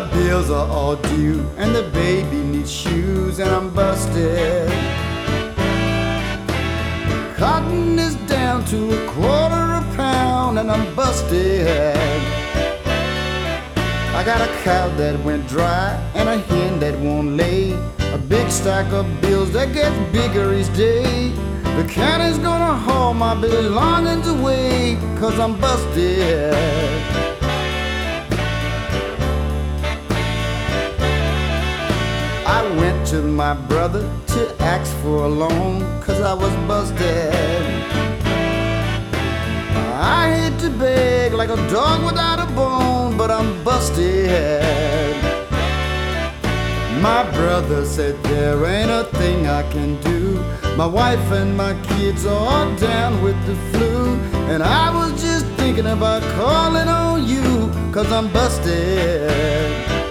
bills are all due, and the baby needs shoes, and I'm busted. Cotton is down to $1/4 pound, and I'm busted. I got a cow that went dry, and a hen that won't lay, a big stack of bills that gets bigger each day. The county's gonna haul my belongings away, 'cause I'm busted. I went to my brother to ask for a loan, 'cause I was busted. I hate to beg like a dog without a bone, but I'm busted. My brother said there ain't a thing I can do. My wife and my kids are down with the flu, and I was just thinking about calling on you, 'cause I'm busted.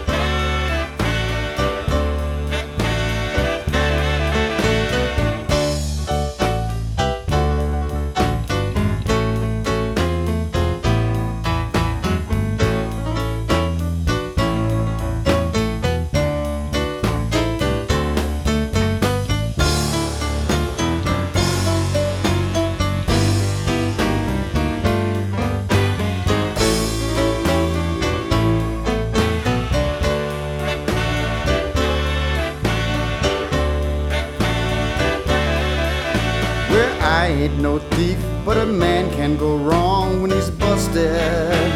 I ain't no thief, but a man can go wrong when he's busted.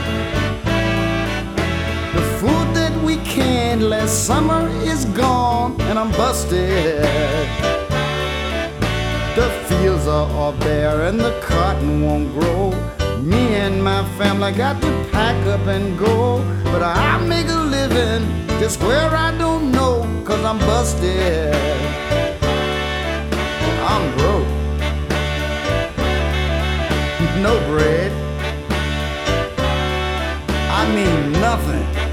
The food that we canned last summer is gone, and I'm busted. The fields are all bare and the cotton won't grow. Me and my family got to pack up and go, but I make a living just where I don't know, 'cause I'm busted. I'm broke. No bread. I mean nothing.